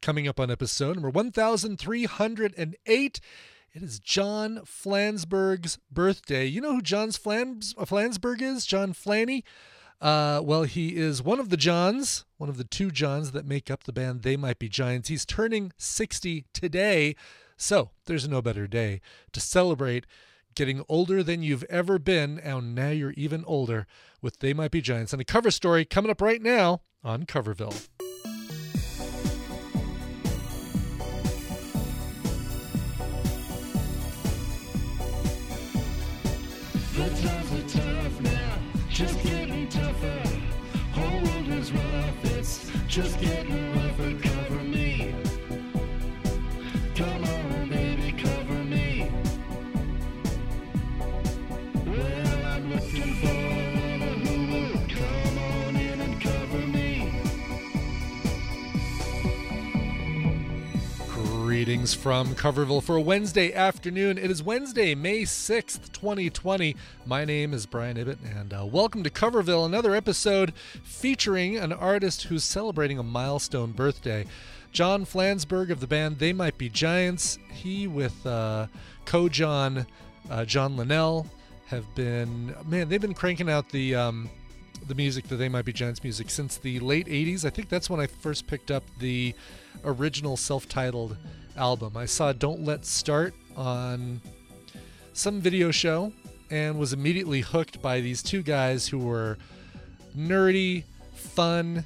Coming up on episode number 1308, it is John Flansburgh's birthday. You know who John Flansburgh is? John Flanny? Well, he is one of the Johns, one of the two Johns that make up the band They Might Be Giants. He's turning 60 today, so there's no better day to celebrate getting older than you've ever been, and now you're even older with They Might Be Giants. And a cover story coming up right now on Coverville. The times are tough now, just getting tougher. Whole world is rough, it's just getting rougher. Cover me. Come on, baby, cover me. Well, I'm looking for a lover who will come on in and cover me. Greetings from Coverville for a Wednesday afternoon. It is Wednesday, May 6th, 2020. My name is Brian Ibbett, and welcome to Coverville, another episode featuring an artist who's celebrating a milestone birthday. John Flansburgh of the band They Might Be Giants. He with co-John John Linnell have been, they've been cranking out the music, the They Might Be Giants music, since the late 80s. I think that's when I first picked up the original self-titled album. I saw Don't Let's Start on some video show and was immediately hooked by these two guys who were nerdy, fun,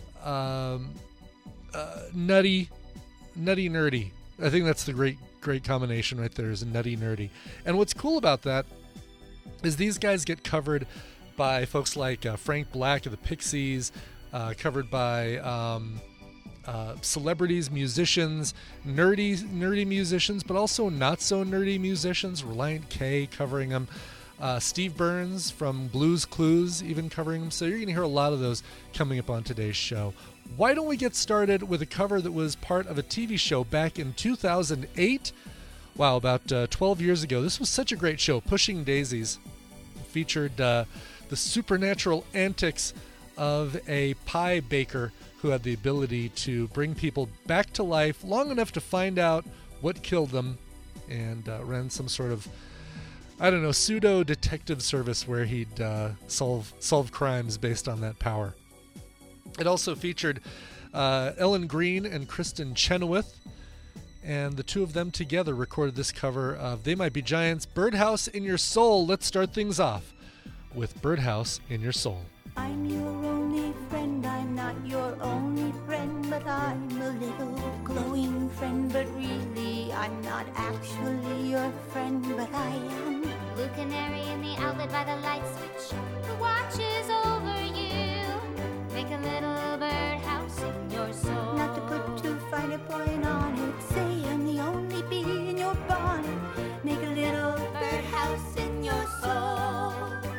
nutty, nerdy. I think that's the great combination right there, is nutty, nerdy. And what's cool about that is these guys get covered by folks like Frank Black of the Pixies, covered by celebrities, musicians, nerdy musicians, but also not so nerdy musicians. Reliant K covering them. Steve Burns from Blues Clues even covering them. So you're going to hear a lot of those coming up on today's show. Why don't we get started with a cover that was part of a TV show back in 2008? Wow, about 12 years ago. This was such a great show. Pushing Daisies featured the supernatural antics of a pie baker who had the ability to bring people back to life long enough to find out what killed them, and ran some sort of, pseudo detective service where he'd solve crimes based on that power. It also featured Ellen Greene and Kristen Chenoweth, and the two of them together recorded this cover of They Might Be Giants' Birdhouse in Your Soul. Let's start things off with Birdhouse in Your Soul. I'm your only friend, I'm not your only friend, but I'm a little glowing friend, but really I'm not actually your friend, but I am. Blue canary in the outlet by the light switch, who watches over you. Make a little birdhouse in your soul. Not to put too fine a point on it, say I'm the only bee in your bonnet. Make a little birdhouse in your soul.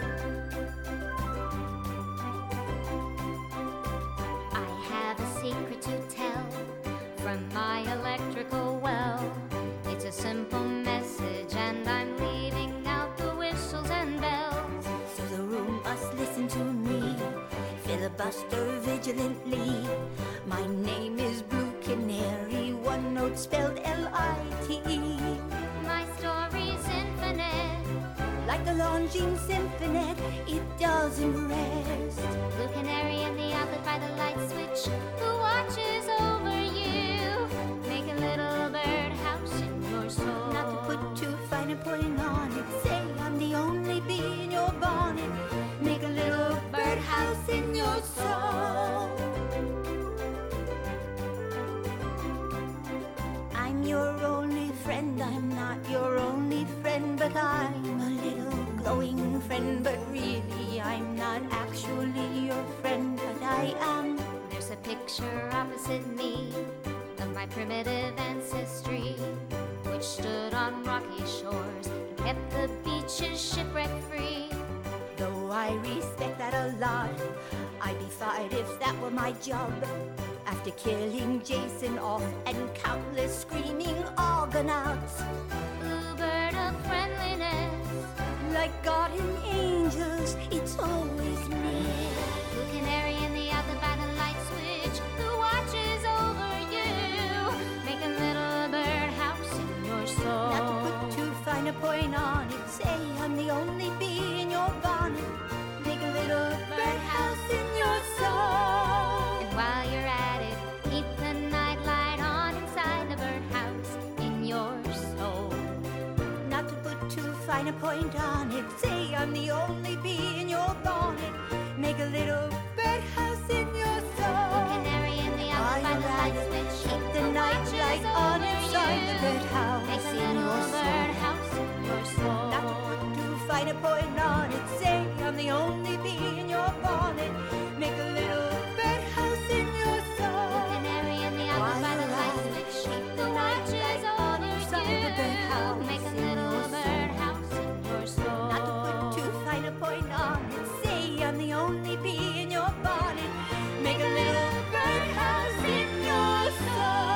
Secret to tell from my electrical well. It's a simple message and I'm leaving out the whistles and bells. So the room must listen to me, filibuster vigilantly. My name is Blue Canary, one note spelled L-I-T-E. My story's infinite, like a longing symphony, it doesn't rest. Blue canary in the outlet by the light switch, who watches over you. Make a little birdhouse in your soul. Not to put too fine a point on it, say I'm the only bee in your bonnet. Make a little birdhouse in your soul. I'm your only friend, I'm not your only friend, but I'm a little glowing friend, but really I'm not actually your friend, but I am. There's a picture opposite me of my primitive ancestry, which stood on rocky shores and kept the beaches shipwreck-free. Though I respect that a lot, I'd be fired if that were my job. After killing Jason off and countless screaming Argonauts. Blue bird of friendliness, like guardian angels, it's always near. Blue canary in the outlet by the light switch, who watches over you. finer point on it. Say I'm the only bee in your bonnet. Make a little birdhouse in your soul. Canary in the apple by the light switch. Keep the night light on inside the birdhouse Make a in your little soul. birdhouse in your soul. Not to put too fine a point on it. Say I'm the only bee in your bonnet. Make a little birdhouse in your soul. Canary in the apple by the light switch. Keep the The night watch light is on over inside the birdhouse you. Make a in your little soul. birdhouse in your soul. Not to put too fine a point on it. Say I'm the only bee in your bonnet. Make a little birdhouse in your soul.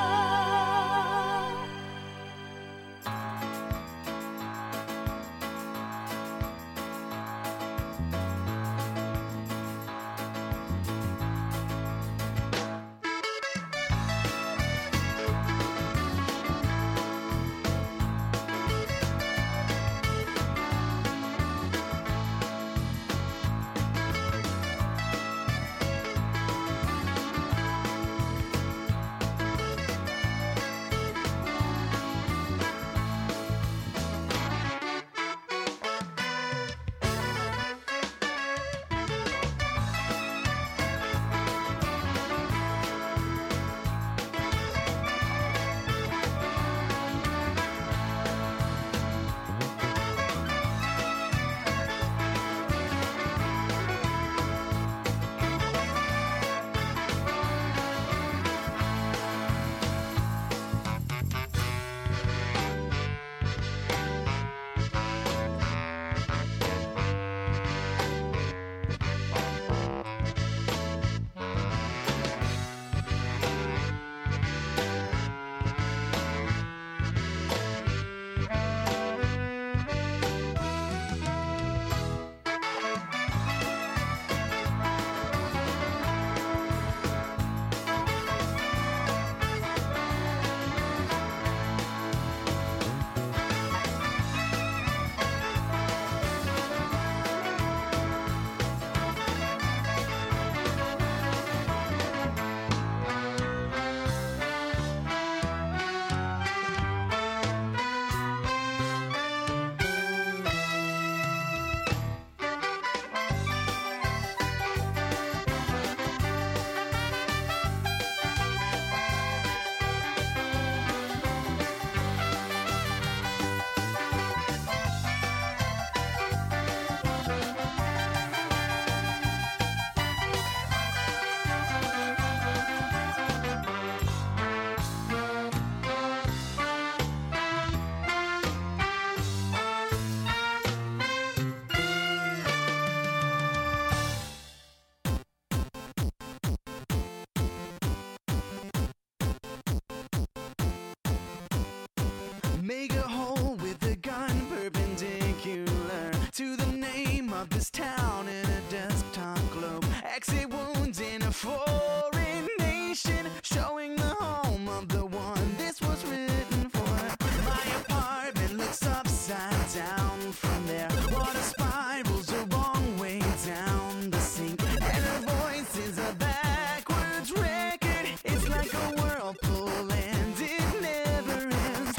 Make a hole with a gun perpendicular to the name of this town in a desktop globe. Exit wounds in a foreign nation, showing the home of the one this was written for. My apartment looks upside down from there. Water spirals the wrong way down the sink, and her voice is a backwards record. It's like a whirlpool and it never ends.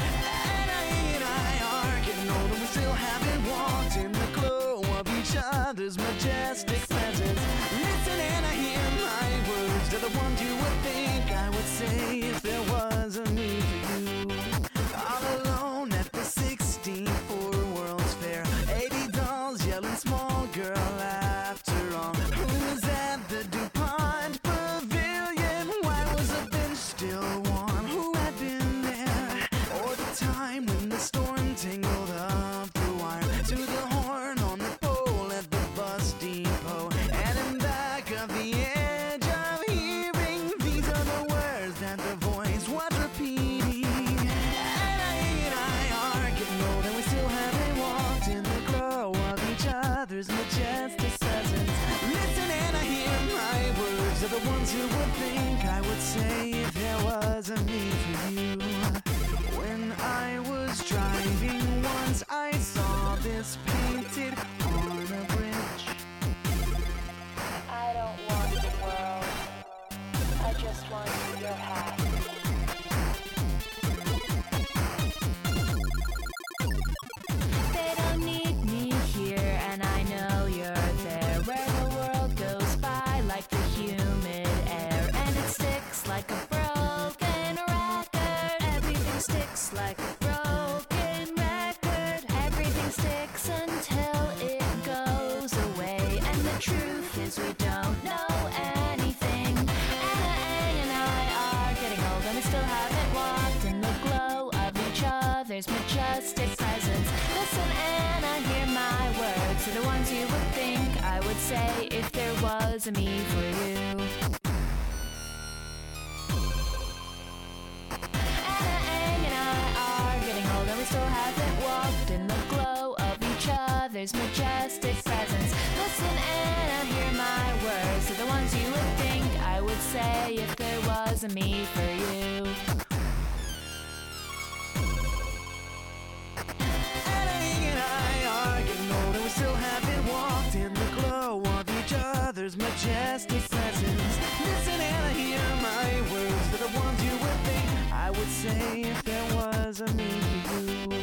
And I argue, know that we still haven't walked in the glow of each other's majestic presence. Listen and I hear my words. They're the ones you would think I would say if there was a me for you. All alone at the 64 World's Fair, 80 dolls yelling small girl after all. Who was at the DuPont Pavilion? Why was the bench still warm? Who had been there? Or the time when the storm tangled up the wire to the horn on the pole at the bus depot. And in back of the edge of hearing, these are the words that the voice was repeating. And I argue, know that we still haven't walked in the glow of each other's majestic presence. Listen and I hear my words are the ones who would think I would say if there was a me for you. When I was driving once, I saw this painted on a bridge. I don't want the world. I just want your hat. They don't need sticks like a broken record. Everything sticks until it goes away. And the truth is we don't know anything. Anna, Aang, and I are getting old, and we still haven't walked in the glow of each other's majestic presence. Listen, Anna, hear my words. They're the ones you would think I would say if there was a me for you. Anna, Aang, and I are getting old, and we still haven't walked in the glow of each other's majestic presence. Listen, Anna, hear my words. They're the ones you would think I would say if there was a me for you. And I are getting old, and we still haven't walked in the glow of each other's majestic presence. Listen, Anna, hear my words. They're the ones you would think I would say if there was a me for you.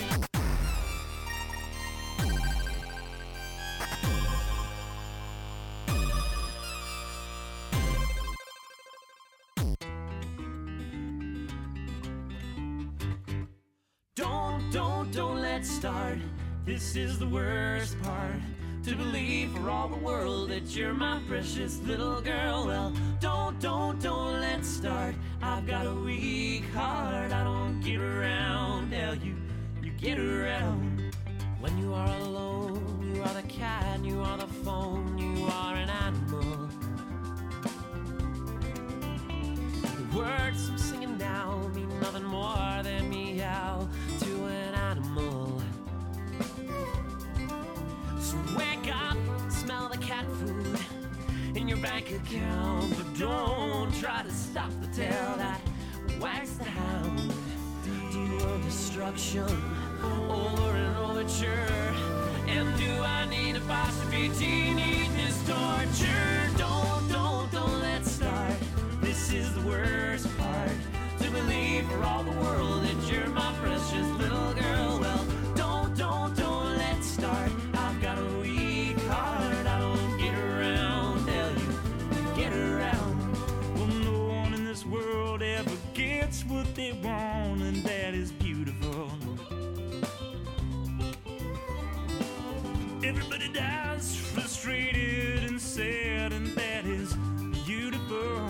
Don't let's start. This is the worst part. To believe for all the world that you're my precious little girl. Well, don't let's start. I've got a weak heart. I don't get around. Hell, you get around. When you are alone, you are the cat, you are the phone, you are an animal. The words I'm singing now mean nothing more than meow to an animal. So wake up, smell the cat food in your bank account, but don't try to stop the tail that wags the hound. Do your destruction over and overture. And do I need apostrophe T, need this torture? Don't let's start. This is the worst part. To believe for all the world that you're my precious little girl. Well, don't let's start. I've got a weak heart. I don't get around. Hell, you get around. Well, no one in this world ever gets what they want, and that is beautiful. Everybody dies frustrated and sad, and that is beautiful.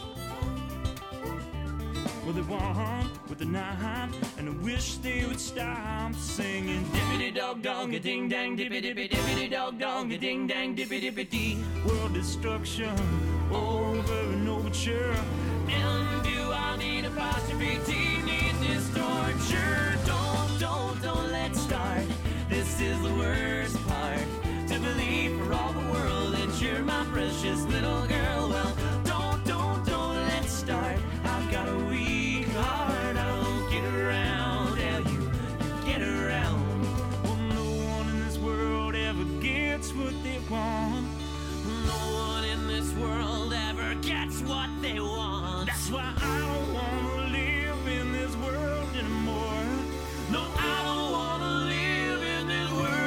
Well, they want with the knife, and I wish they would stop singing dippity dog dong a ding dang dippy dippy dippity dog dong a ding dang dippy dippy dee. World destruction over and overture. And do I need apostrophe T, need this torture? Don't let's start. This is the worst part. To believe for all the world that you're my precious little girl. Well, don't let's start. I've got a weak heart. I don't get around. Hell, you get around. Well, no one in this world ever gets what they want. No one in this world ever gets what they want. That's why I don't wanna live in this world anymore. No, I don't wanna live in this world.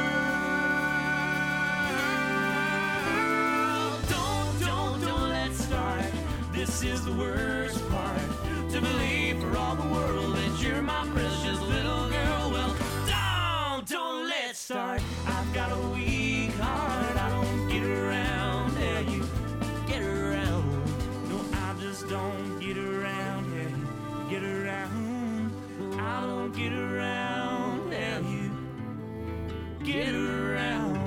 Don't let's start. This is the worst part. To believe for all the world that you're my precious little girl. Well, don't let's start. I've got a weak heart. I don't get around. Yeah, you get around. No, I just don't get around. Yeah, you get around. I don't get around. Yeah, you get around.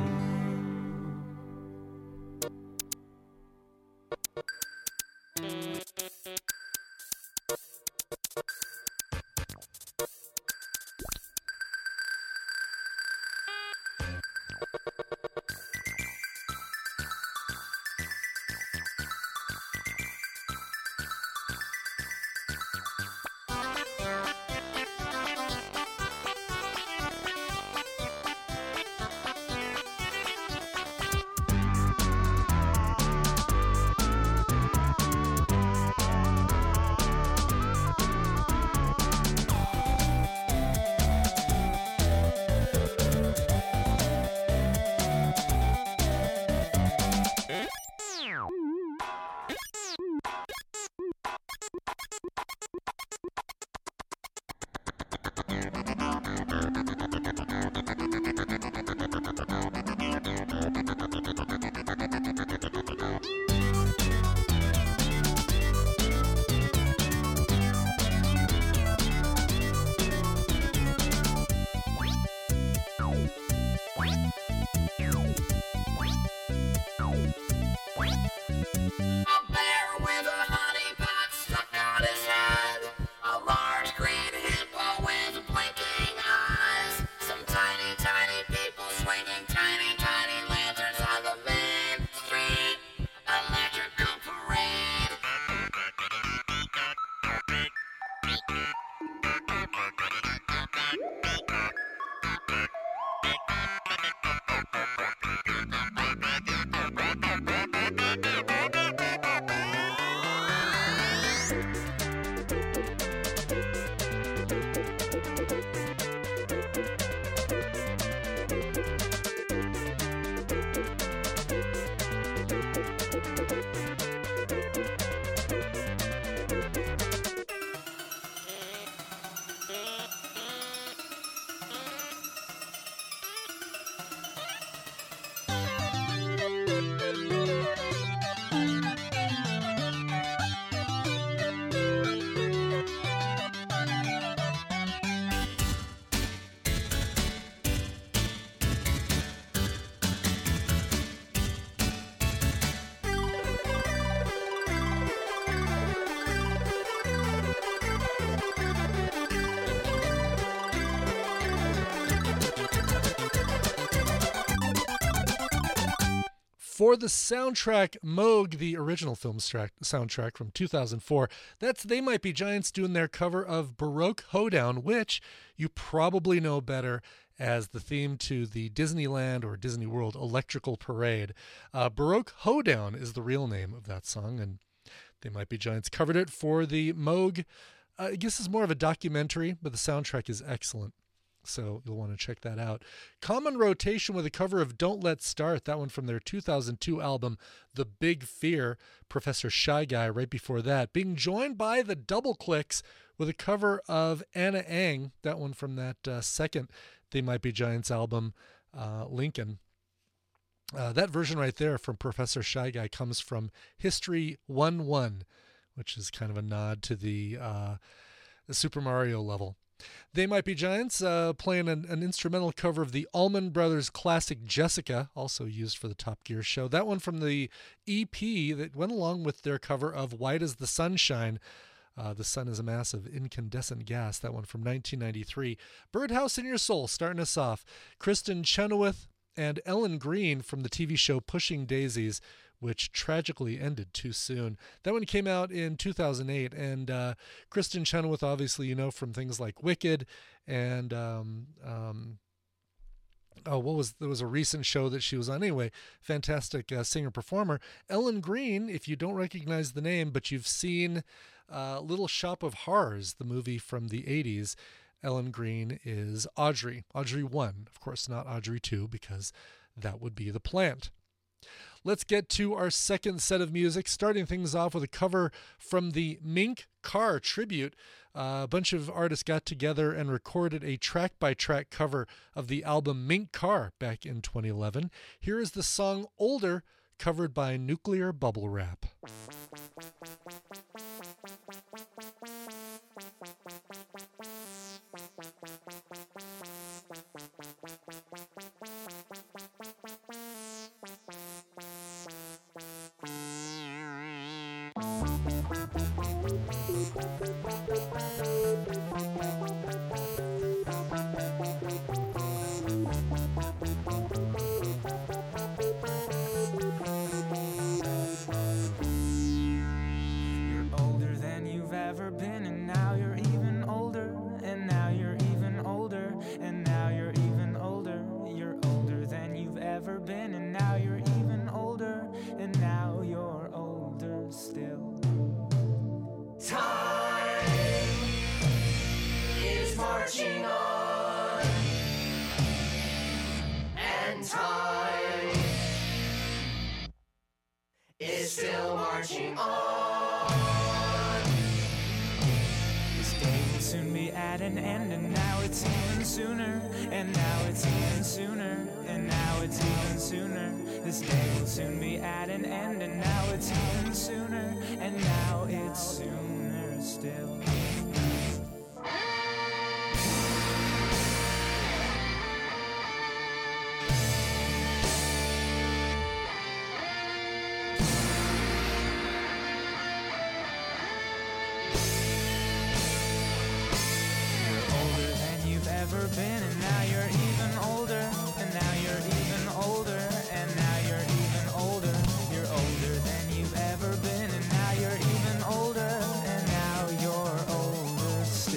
For the soundtrack, Moog, the original film soundtrack from 2004, that's They Might Be Giants doing their cover of Baroque Hoedown, which you probably know better as the theme to the Disneyland or Disney World Electrical Parade. Baroque Hoedown is the real name of that song, and They Might Be Giants covered it for the Moog. I guess it's more of a documentary, but the soundtrack is excellent. So you'll want to check that out. Common Rotation with a cover of Don't Let's Start, that one from their 2002 album, The Big Fear, Professor Shy Guy right before that. Being joined by the Double Clicks with a cover of Anna Ang, that one from that second They Might Be Giants album, Lincoln. That version right there from Professor Shy Guy comes from History 1-1, which is kind of a nod to the Super Mario level. They Might Be Giants playing an instrumental cover of the Allman Brothers classic Jessica, also used for the Top Gear show. That one from the EP that went along with their cover of White as the Sunshine. The sun is a mass of incandescent gas. That one from 1993. Birdhouse in Your Soul starting us off. Kristen Chenoweth and Ellen Green from the TV show Pushing Daisies, which tragically ended too soon. That one came out in 2008, and Kristen Chenoweth, obviously, you know, from things like Wicked, and there was a recent show that she was on. Anyway, fantastic singer-performer. Ellen Green, if you don't recognize the name, but you've seen Little Shop of Horrors, the movie from the 80s, Ellen Green is Audrey 1. Of course, not Audrey 2, because that would be the plant. Let's get to our second set of music, starting things off with a cover from the Mink Car tribute. A bunch of artists got together and recorded a track-by-track cover of the album Mink Car back in 2011. Here is the song Older, covered by Nuclear Bubble Wrap. Still marching on. This day will soon be at an end, and now it's even sooner, and now it's even sooner, and now it's even sooner. This day will soon be at an end, and now it's even sooner, and now it's sooner still. Been, and now you're even older, and now you're even older, and now you're even older. You're older than you've ever been, and now you're even older, and now you're older.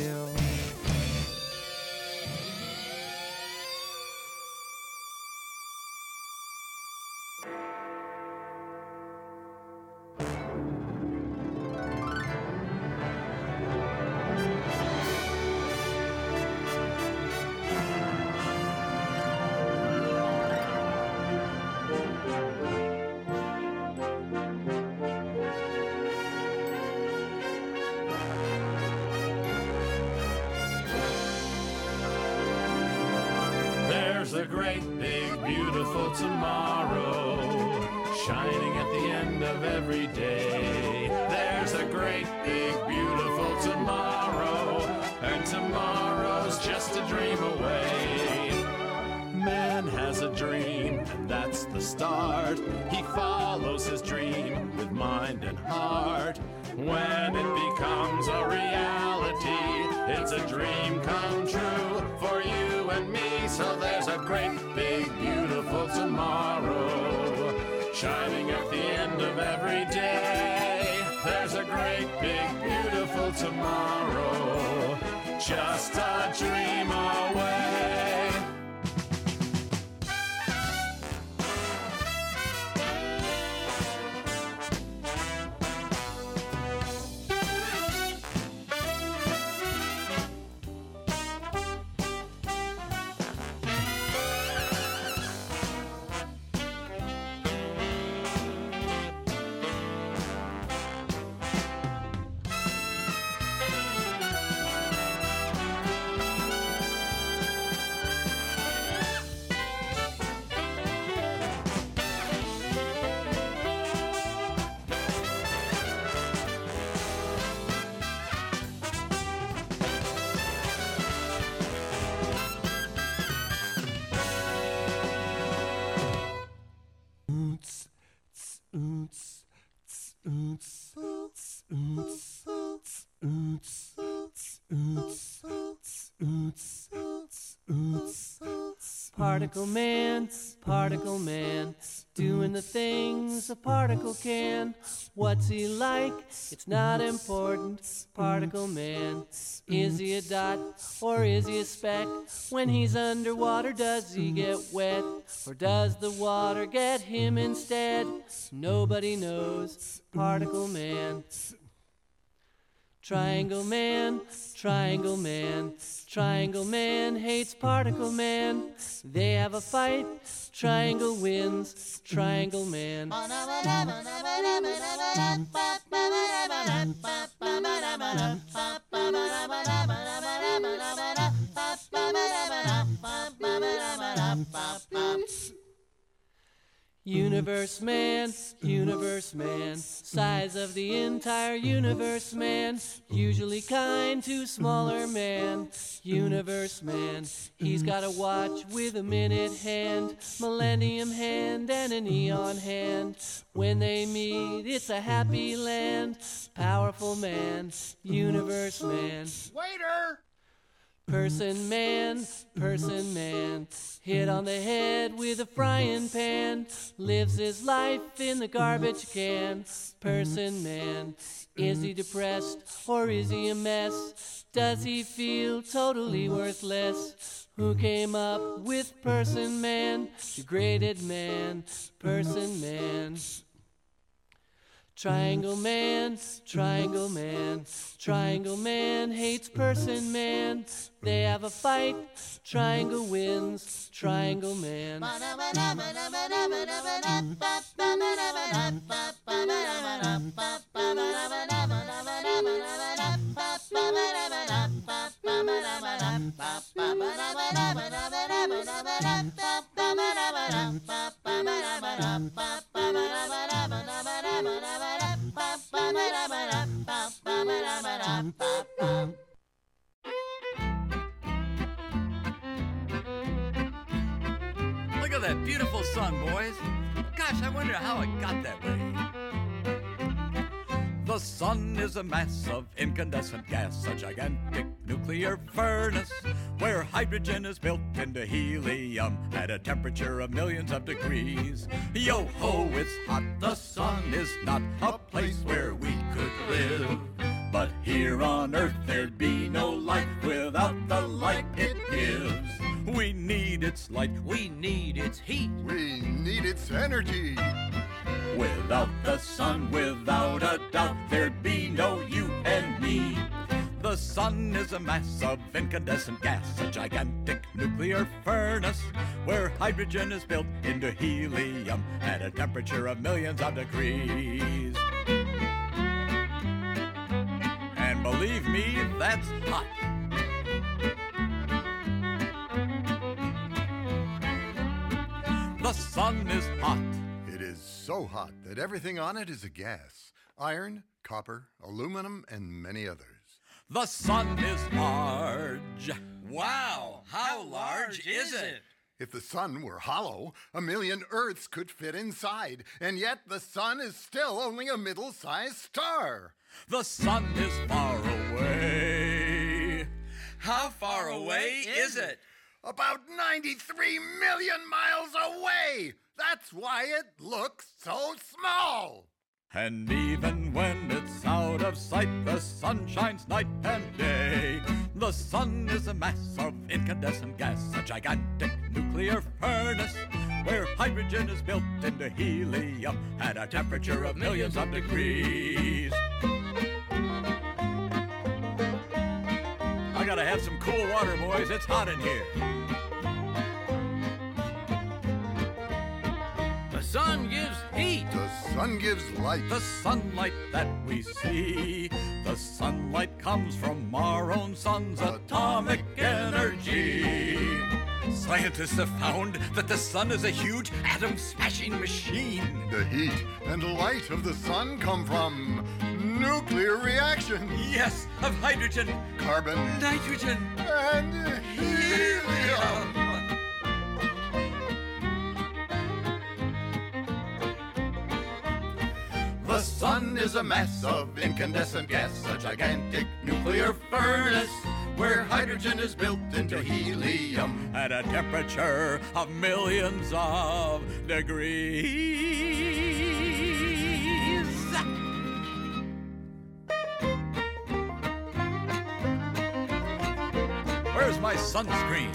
There's a great, big, beautiful tomorrow, shining at the end of every day. There's a great, big, beautiful tomorrow, and tomorrow's just a dream away. Man has a dream, and that's the start. He follows his dream with mind and heart. When it becomes a reality, it's a dream come true for you and me. So there's a great, big, beautiful tomorrow, shining at the end of every day. There's a great, big, beautiful tomorrow, just a dream away. Particle man, doing the things a particle can. What's he like? It's not important. Particle man, is he a dot or is he a speck? When he's underwater, does he get wet, or does the water get him instead? Nobody knows. Particle man. Triangle man, triangle man, triangle man hates particle man. They have a fight, triangle wins, triangle man. Universe man, size of the entire universe man, usually kind to smaller man. Universe man, he's got a watch with a minute hand, millennium hand and an eon hand. When they meet, it's a happy land. Powerful man, universe man. Waiter! Person man, hit on the head with a frying pan, lives his life in the garbage can. Person man, is he depressed or is he a mess? Does he feel totally worthless? Who came up with person man? Degraded man, person man. Triangle man, triangle man, triangle man hates person man. They have a fight, triangle wins, triangle man. Look at that beautiful sun, boys. Gosh, I wonder how it got that way. The sun is a mass of incandescent gas, a gigantic nuclear furnace where hydrogen is built into helium at a temperature of millions of degrees. Yo-ho, it's hot. The sun is not a place where we could live. But here on Earth there'd be no life without the light it gives. We need its light. We need its heat. We need its energy. Without the sun, without a doubt, there'd be no you and me. The sun is a mass of incandescent gas, a gigantic nuclear furnace where hydrogen is built into helium at a temperature of millions of degrees. And believe me, that's hot. The sun is hot. It is so hot that everything on it is a gas. Iron, copper, aluminum, and many others. The sun is large. Wow, how large is it? If the sun were hollow, 1,000,000 Earths could fit inside, and yet the sun is still only a middle-sized star. The sun is far away. How far away is it? About 93 million miles away! That's why it looks so small! And even when it's out of sight, the sun shines night and day. The sun is a mass of incandescent gas, a gigantic nuclear furnace, where hydrogen is built into helium at a temperature of millions of degrees. I gotta have some cool water, boys. It's hot in here. The sun gives heat. The sun gives light. The sunlight that we see, the sunlight comes from our own sun's atomic energy. Scientists have found that the sun is a huge atom-smashing machine. The heat and light of the sun come from nuclear reactions. Yes, of hydrogen, Carbon, nitrogen, and helium. The sun is a mass of incandescent gas, a gigantic nuclear furnace, where hydrogen is built into helium at a temperature of millions of degrees. Where's my sunscreen?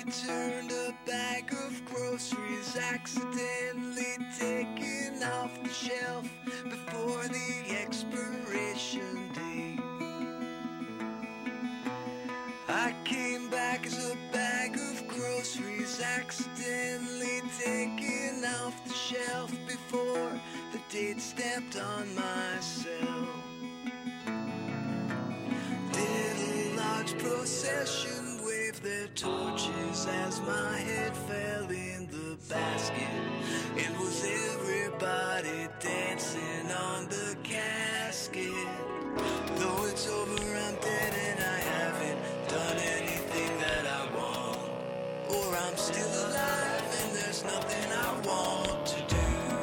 returned a bag of groceries accidentally taken off the shelf before the expiration date. I came back as a bag of groceries accidentally taken off the shelf before the date stamped on myself. Did a large procession wave their torches as my head fell in the basket? And was everybody dancing on the casket? Though it's over, I'm dead and I haven't done anything that I want. Or I'm still alive and there's nothing I want to do.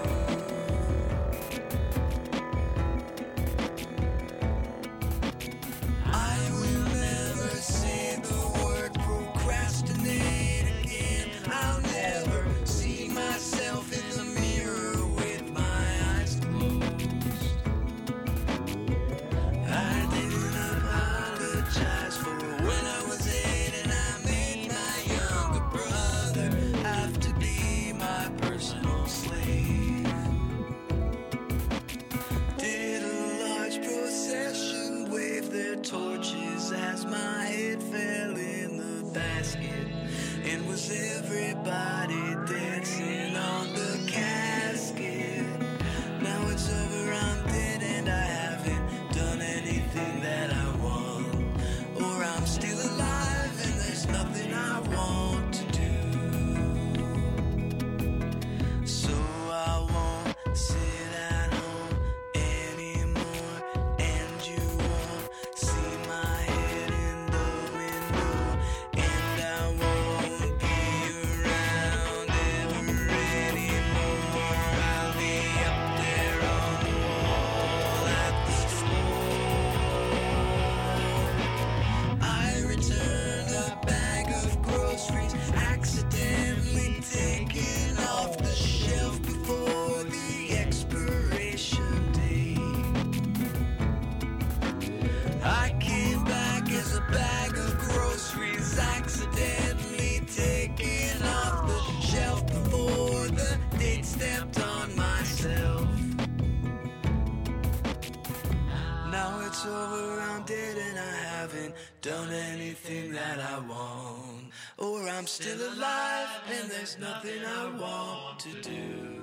I will never say the word procrastinate again. I'll never see myself in the mirror with my eyes closed. I didn't apologize for when I was 8 and I made my younger brother have to be my personal slave. Did a large procession wave their torches as my head fell in the basket? And was everybody dancing on the casket? Now it's over, I'm dead and I haven't done anything that I want. Or I'm still alive and there's nothing I want to do. So I won't sit at home anymore, and you won't see my head in the window, and I won't be around ever anymore. I'll be up there on the wall at the store. I returned a bag of groceries accidentally taken off the shelf before the expiration date. I came back as a bag of groceries accidentally taken off the shelf before the date stamped on myself. Now it's over, I'm dead and I haven't done anything that I want. Or I'm still alive and there's nothing I want to do.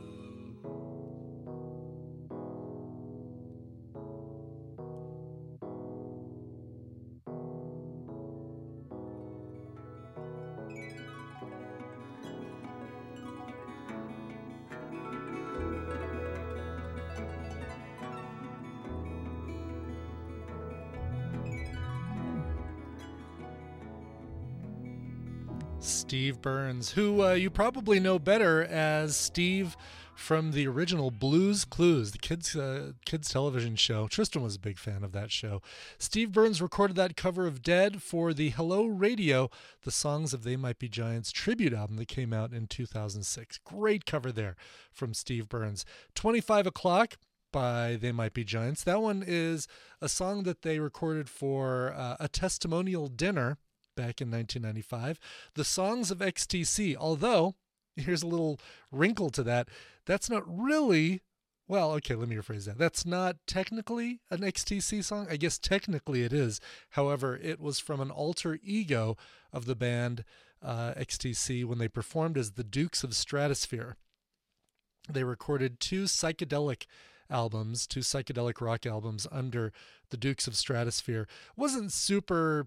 Steve Burns, who you probably know better as Steve from the original Blues Clues, the kids television show. Tristan was a big fan of that show. Steve Burns recorded that cover of Dead for the Hello Radio, the Songs of They Might Be Giants tribute album that came out in 2006. Great cover there from Steve Burns. 25 O'Clock by They Might Be Giants. That one is a song that they recorded for a testimonial dinner back in 1995. The Songs of XTC, although here's a little wrinkle to that. That's not really, well, okay, let me rephrase that. That's not technically an XTC song. I guess technically it is. However, it was from an alter ego of the band XTC when they performed as the Dukes of Stratosphere. They recorded two psychedelic rock albums under the Dukes of Stratosphere. Wasn't super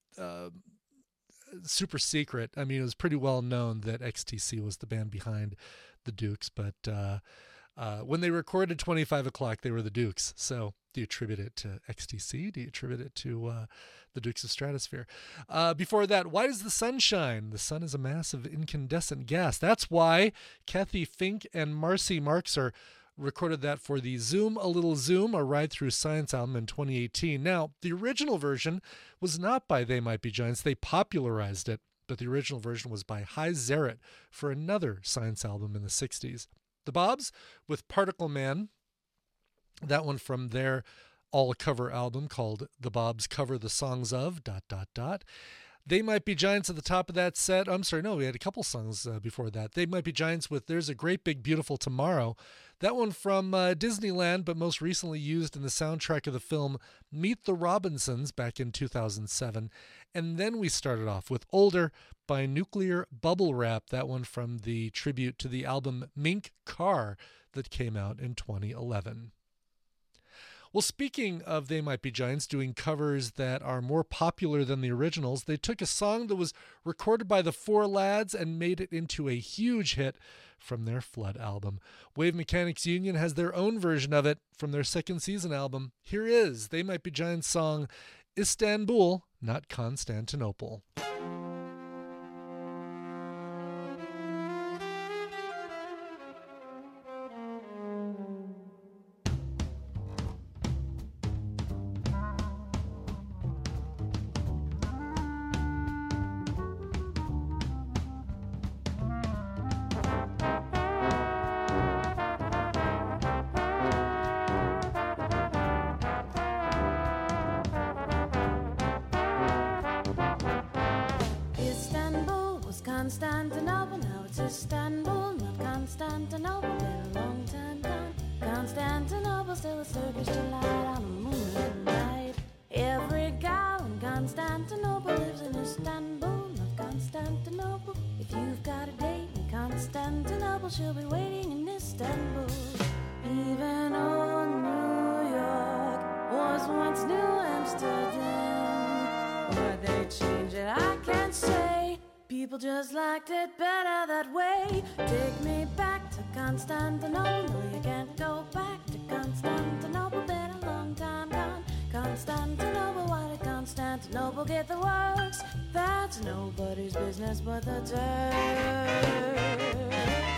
secret. I mean, it was pretty well known that XTC was the band behind the Dukes, but when they recorded 25 O'Clock, they were the Dukes. So do you attribute it to XTC? Do you attribute it to the Dukes of Stratosphere? Before that, Why Does the Sun Shine? The sun is a mass of incandescent gas. That's why Kathy Fink and Marcy Marxer recorded that for the Zoom a Little Zoom, a Ride Through Science album in 2018. Now, the original version was not by They Might Be Giants. They popularized it, but the original version was by High Zerit for another Science album in the 60s. The Bobs with Particle Man, that one from their all-cover album called The Bobs Cover the Songs of... They Might Be Giants at the top of that set. I'm sorry, no, we had a couple songs before that. They Might Be Giants with There's a Great Big Beautiful Tomorrow. That one from Disneyland, but most recently used in the soundtrack of the film Meet the Robinsons back in 2007. And then we started off with Older by Nuclear Bubble Wrap, that one from the tribute to the album Mink Car that came out in 2011. Well, speaking of They Might Be Giants doing covers that are more popular than the originals, they took a song that was recorded by the Four Lads and made it into a huge hit from their Flood album. Wave Mechanics Union has their own version of it from their second season album. Here is They Might Be Giants' song Istanbul, Not Constantinople. Constantinople, now it's Istanbul, not Constantinople. Been a long time gone. Constantinople, still a Turkish delight on a moonlit night. Every gal in Constantinople lives in Istanbul, not Constantinople. If you've got a date in Constantinople, she'll be waiting in Istanbul. Even old New York was once New Amsterdam. Why they change it, I can't say. People just liked it better that way. Take me back to Constantinople. No, you can't go back to Constantinople. Been a long time gone. Constantinople, why did Constantinople get the works? That's nobody's business but the Turks.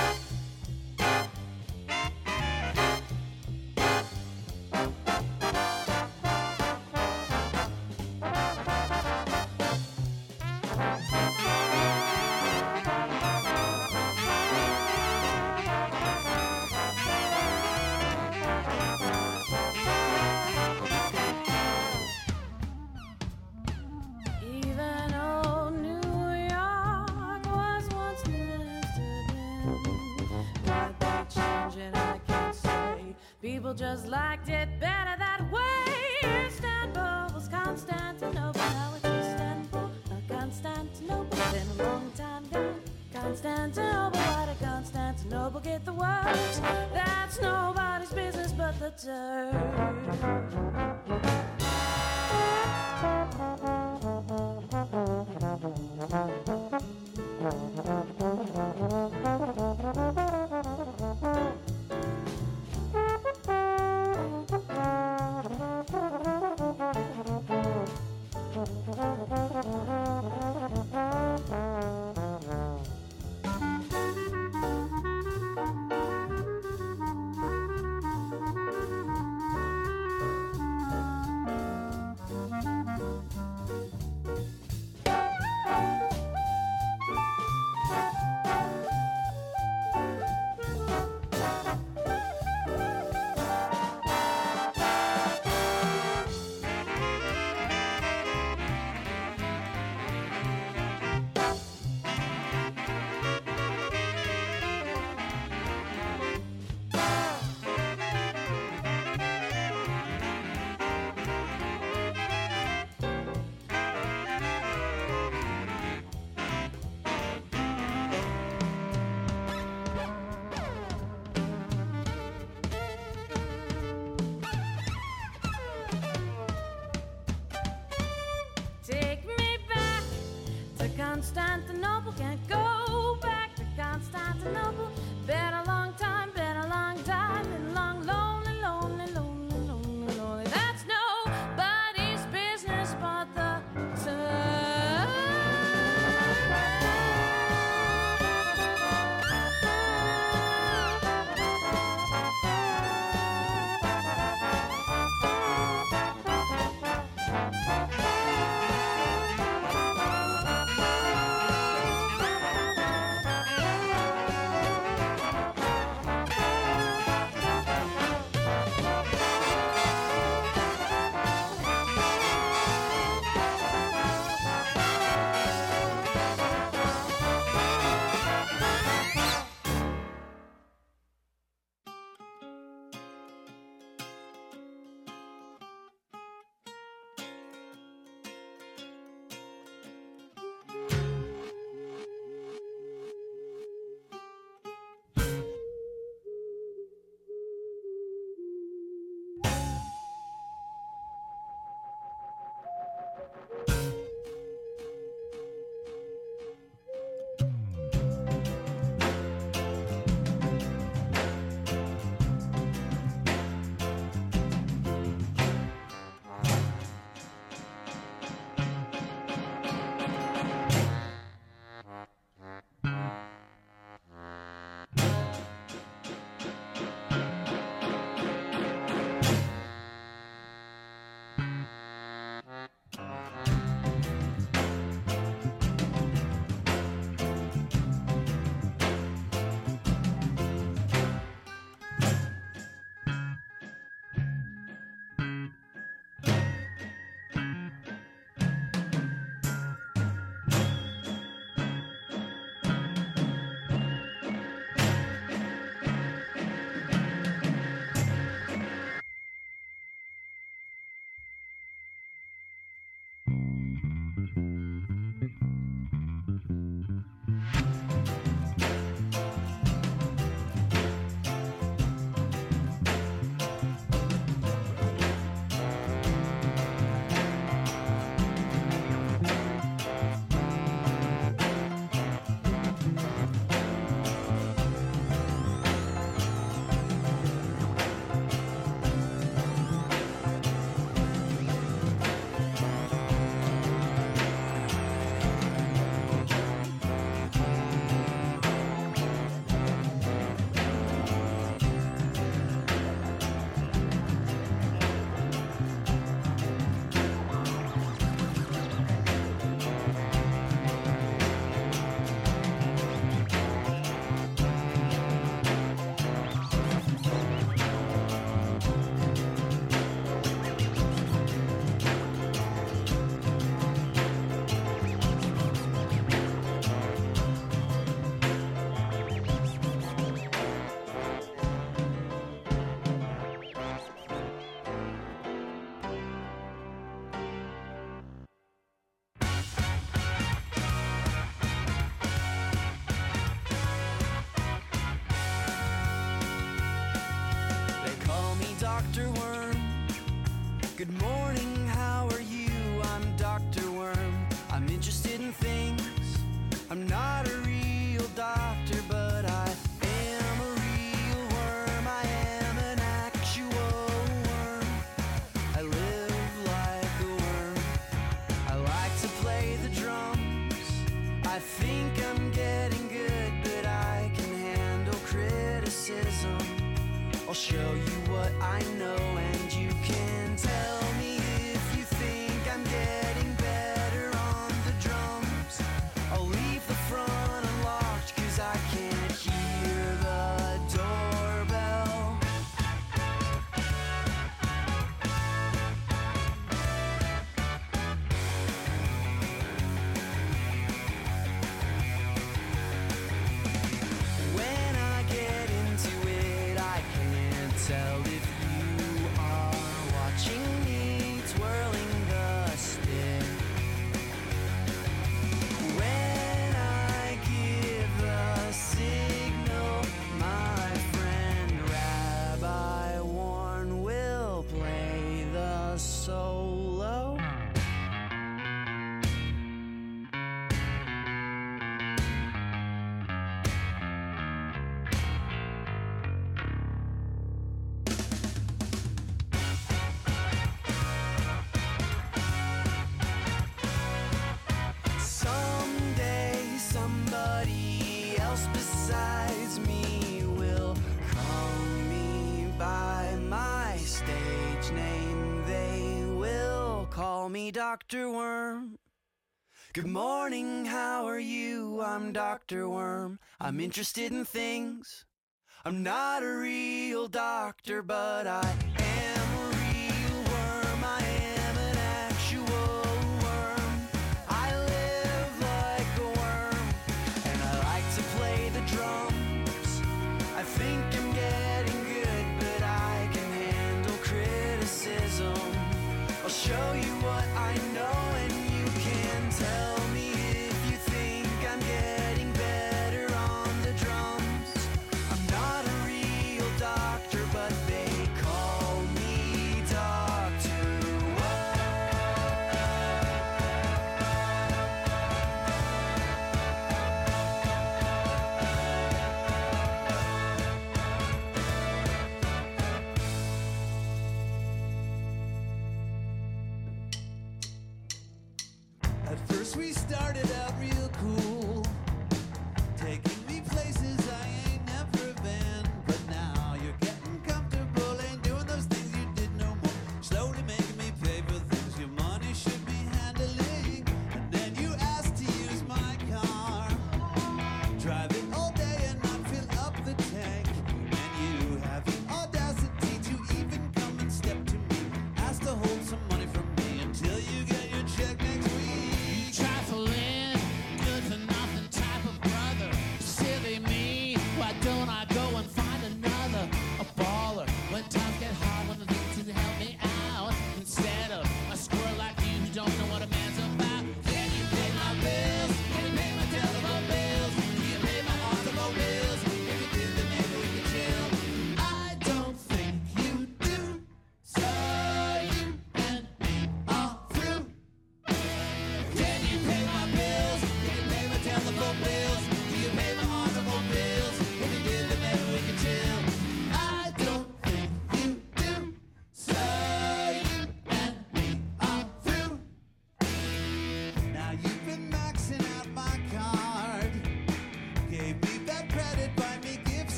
People just liked it better that way. Istanbul was Constantinople, now it's Istanbul, not Constantinople. Been a long time gone. Constantinople, why did Constantinople get the works? That's nobody's business but the Constantinople, can't go back to Constantinople. Been a long time, been a long time, been long, lonely, lonely, lonely, lonely, lonely. That's nobody's business but the I'm not a real doctor, but I am a real worm. I am an actual worm. I live like a worm. I like to play the drums. I think I'm getting good, but I can handle criticism. I'll show you what I know, and you can tell me if you think I'm getting better on the drums. I'll leave the front unlocked, 'cause I can't hear the doorbell. When I get into it, I can't tell if you are watching me twirling the stick. When I give the signal, my friend Rabbi Warren will play the solo. Someday somebody else besides me will call me by my stage name. They will call me Dr. Worm. Good morning, how are you? I'm Dr. Worm. I'm interested in things. I'm not a real doctor, but I am a real worm. I am an actual worm. I live like a worm, and I like to play the drums. I think I'm getting good, but I can handle criticism. I'll show you what I know, and you can tell me if you think I'm getting better on the drums. I'm not a real doctor, but they call me Dr. At first we started out real cool, taking me places I ain't never been. But now you're getting comfortable, ain't doing those things you did no more. Slowly making me pay for things your money should be handling. And then you ask to use my car, drive it all day and not fill up the tank. And you have the audacity to even come and step to me, ask to hold some money from me until you get your check next week. Trifling, good for nothing.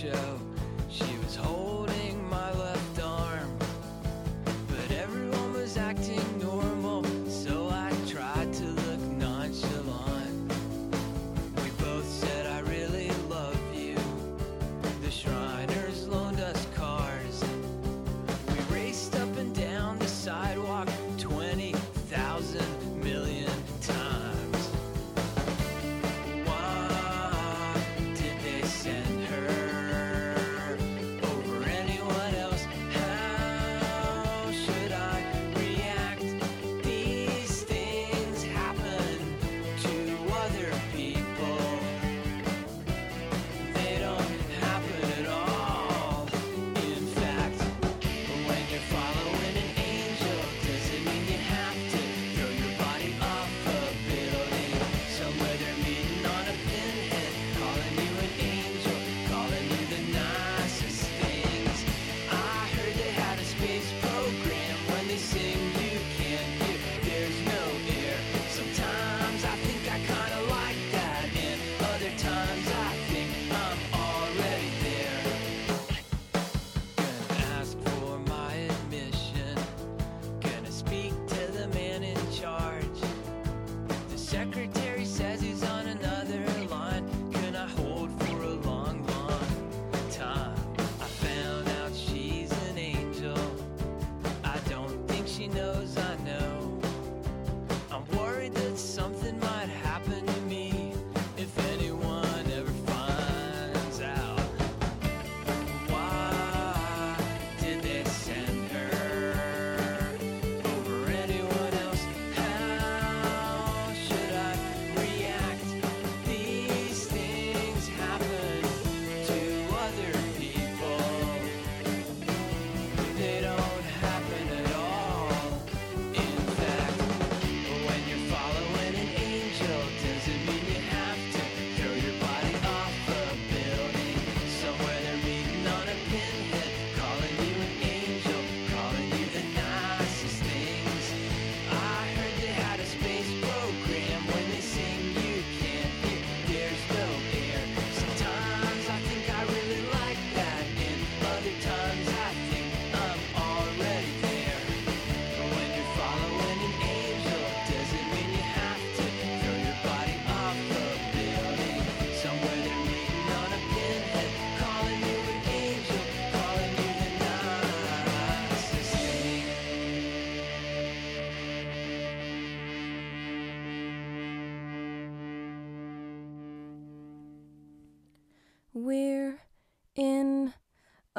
show. She was holding my left arm, but everyone was acting normal, so I tried to look nonchalant. We both said I really love you. The Shriners loaned us cars. We raced up and down the sidewalk 20,000 million times. Why did they send her over anyone else? How should I react? These things happen to other people. They don't happen at all. In fact, when you're following an angel, does it mean you have to throw your body off a building? Somewhere they're meeting on a pinhead, calling you an angel, calling you the nicest things. I heard they had a space program. When they sing, you can't hear. There's no air. Sometimes I think I kinda like that, and other times I think I'm already there. Gonna ask for my admission. Gonna speak to the man in charge. The secretary says he's on another line. Can I hold for a long, long time? I found out she's an angel. I don't think she knows I know. I'm worried that something might happen to me if anyone ever finds out. Why did they send her over anyone else? How should I react? These things happen to other people. They don't happen at all. In fact, when you're following an angel, does it mean you have to throw your body off a building? Somewhere they're meeting on a pinhead, calling you an angel, calling you the nicest things. I heard they had a space program. When they sing, you can't hear. There's no air. Sometimes I think I really like that, and other times I think I'm already there. When you're following an angel, does it mean you have to throw your body off a building? Somewhere they're meeting on a pinhead, calling you an angel, calling you the nicest thing. We're in a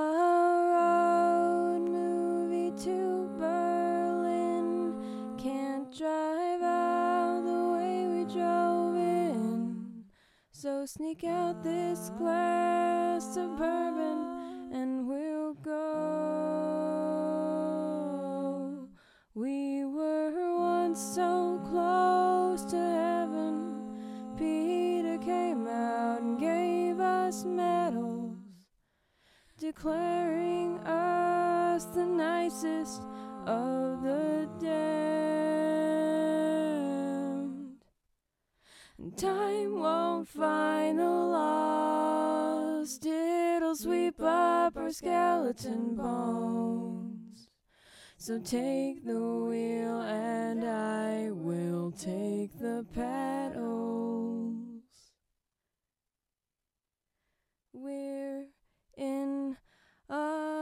road movie to Berlin. Can't drive out the way we drove in. So sneak out this glass of bourbon and we'll go. We were once so close to heaven. Peter came out and gave us medals, declaring us the nicest of the damned. And time won't find the lost, it'll sweep up our skeleton bones. So take the wheel and I will take the pedals. We're in a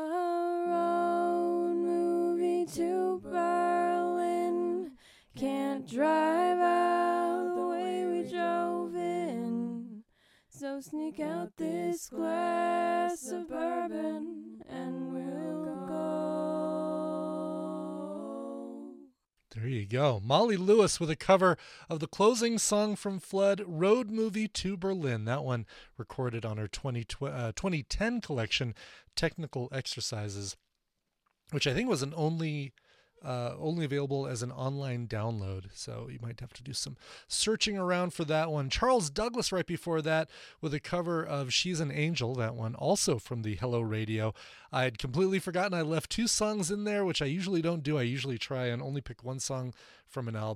road movie to Berlin. Can't drive out the way we drove in. So sneak out this glass of bourbon and we'll go. There you go. Molly Lewis with a cover of the closing song from Flood, Road Movie to Berlin. That one recorded on her 2010 collection, Technical Exercises, which I think was an only available as an online download. So you might have to do some searching around for that one. Charles Douglas right before that with a cover of She's an Angel, that one also from the Hello Radio. I had completely forgotten I left two songs in there, which I usually don't do. I usually try and only pick one song from an album.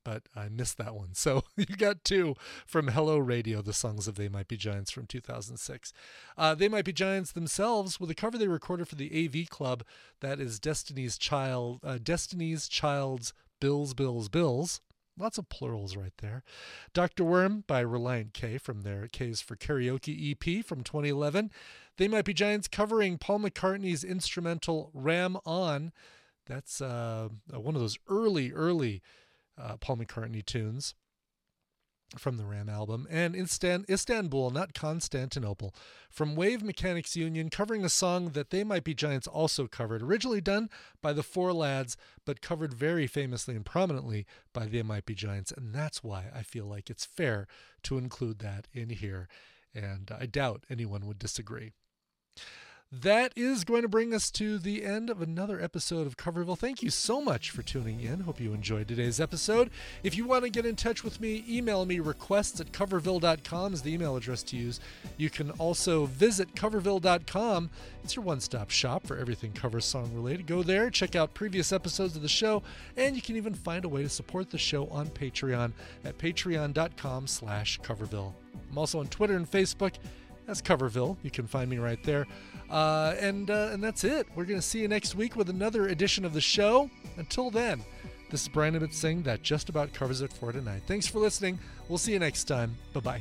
but I missed that one. So you got 2 from Hello Radio, the songs of They Might Be Giants from 2006. They Might Be Giants themselves with a cover they recorded for the AV Club. That is Destiny's Child's Bills, Bills, Bills. Lots of plurals right there. Dr. Worm by Reliant K from their K's for Karaoke EP from 2011. They Might Be Giants covering Paul McCartney's instrumental Ram On. That's one of those early Paul McCartney tunes from the Ram album. And Istanbul, not Constantinople, from Wave Mechanics Union, covering a song that They Might Be Giants also covered, originally done by the Four Lads, but covered very famously and prominently by They Might Be Giants. And that's why I feel like it's fair to include that in here. And I doubt anyone would disagree. That is going to bring us to the end of another episode of Coverville. Thank you so much for tuning in. Hope you enjoyed today's episode. If you want to get in touch with me, email me. requests@coverville.com is the email address to use. You can also visit coverville.com. It's your one-stop shop for everything cover song related. Go there, check out previous episodes of the show, and you can even find a way to support the show on Patreon at patreon.com/coverville. I'm also on Twitter and Facebook as Coverville. You can find me right there. And that's it. We're going to see you next week with another edition of the show. Until then, this is Brian Ibbott saying that just about covers it for tonight. Thanks for listening. We'll see you next time. Bye-bye.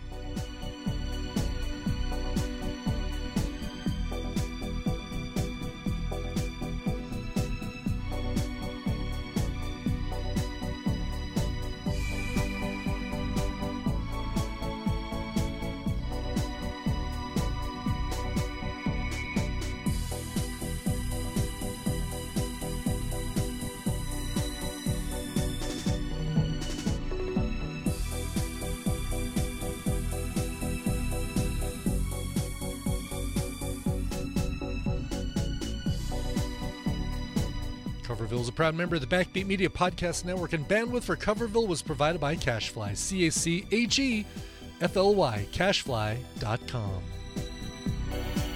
Coverville is a proud member of the Backbeat Media Podcast Network, and bandwidth for Coverville was provided by CashFly, CACHEFLY, cashfly.com.